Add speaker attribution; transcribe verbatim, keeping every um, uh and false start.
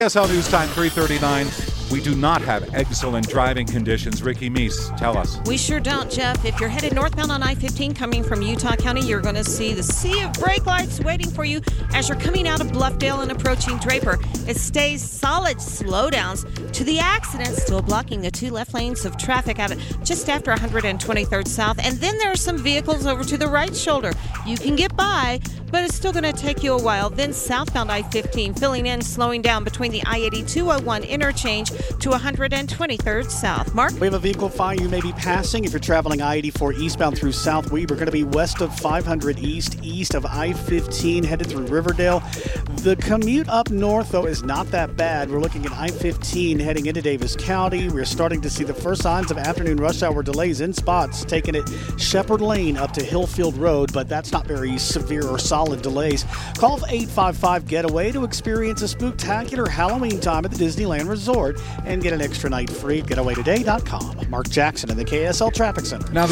Speaker 1: K S L News Time, three thirty-nine. We do not have excellent driving conditions. Ricky Meese, tell us.
Speaker 2: We sure don't, Jeff. If you're headed northbound on I fifteen coming from Utah County, you're going to see the sea of brake lights waiting for you as you're coming out of Bluffdale and approaching Draper. It stays solid slowdowns to the accident, still blocking the two left lanes of traffic out at just after one hundred twenty-third South. And then there are some vehicles over to the right shoulder. You can get by, but it's still going to take you a while. Then southbound I fifteen filling in, slowing down between the I eighty-two oh one interchange to one hundred twenty-third South. Mark?
Speaker 3: We have a vehicle fire you may be passing if you're traveling I eighty-four eastbound through South Weber. Going to be west of five hundred East, east of I fifteen, headed through Riverdale. The commute up north, though, is not that bad. We're looking at I fifteen heading into Davis County. We're starting to see the first signs of afternoon rush hour delays in spots, taking it Shepherd Lane up to Hillfield Road, but that's not very severe or solid delays. Call eight five five Getaway to experience a spectacular Halloween time at the Disneyland Resort and get an extra night free at getaway today dot com. Mark Jackson in the K S L Traffic Center.
Speaker 1: Now